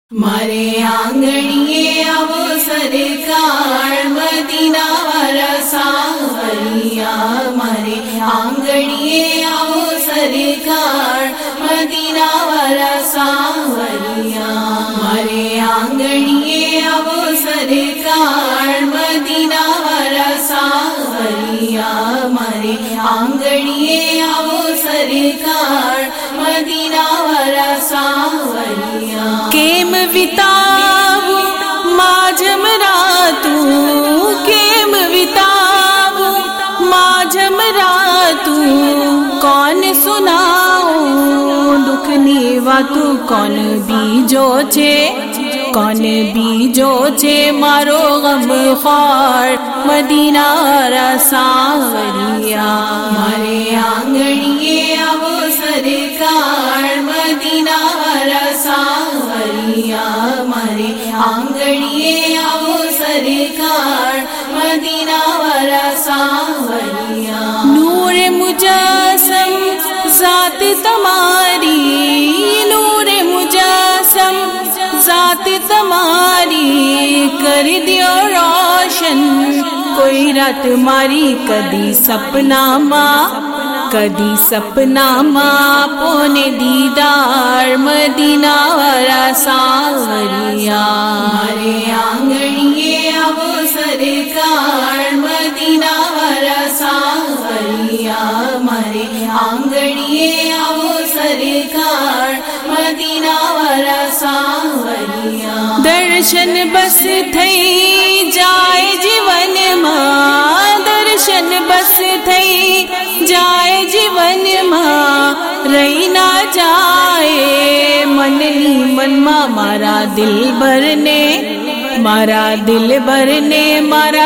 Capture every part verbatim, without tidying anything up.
مارے آنگڑیے اب سرکار مدینہ والا ساوریا، مارے آنگڑیے اب سرکار مدینہ والا ساوریا، مارے آنگڑیے اب سرکار مدینہ والا ساوریا، مارے آنگڑیے اب سرکار مدینہ والا ساوریا۔ کیم وتاو ماجم راتو، کیم وتاو ماجم راتو، کون سناؤ دکھنی واتو، کون بیجو چے کون بیجو چے مارو غم خوار مدینہ را ساوریا، مارے آنگڑیے اب سرکار مدینہ والا ساوریا، مارے آنگڑیے اب سرکار مدینہ والا ساوریا۔ نور مجسم ذات تمہاری، نور مجسم ذات تمہاری، کر دیو روشن کوئی رات ماری، کدی سپنا ماں کدی سپنا ماں پونے دیدار مدینہ والا ساوریا، مارے آنگڑیے اب سرکار مدینہ والا ساوریا، مارے آنگڑیے اب سرکار مدینہ والا ساوریا۔ درشن بس تھئی جائے جیون ماں، درشن بس تھئی جائے جیون ماں، رہی نہ جائے من لی من ماں، مارا دل بھرنے مارا دل بھرنے مارا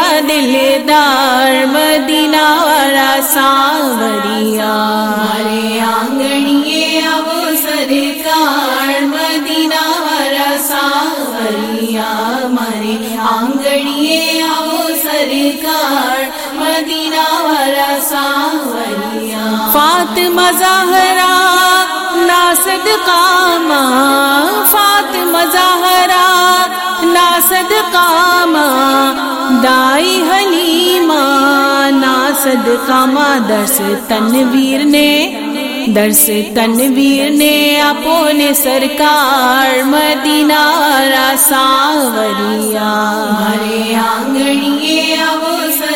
دلدار مدینہ والا ساوریا، مارے آنگڑیے اب سرکار مدینہ والا ساوریا، مارے آنگڑیے اب سرکار مدینہ والا ساوریا۔ فاطمہ زہرا ناسد قامہ، فاطمہ زہرا ناسد قامہ، دائی حلیمہ ناسد قامہ، درس تنویر نے درس تنویر نے اپنے سرکار مدینہ والا ساوریا، مارے آنگڑیے اب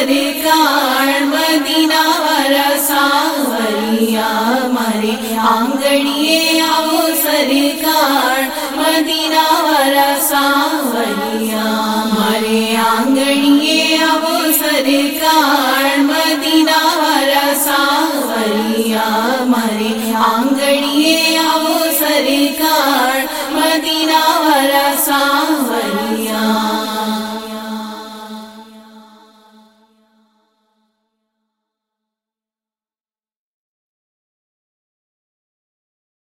سرکار مدینہ والا ساوریا، مارے آنگڑیے اب سرکار مدینہ والا ساوریا، مارے آنگڑیے اب سرکار مدینہ والا ساوریا، مارے آنگڑیے اب سرکار مدینہ والا ساوریا۔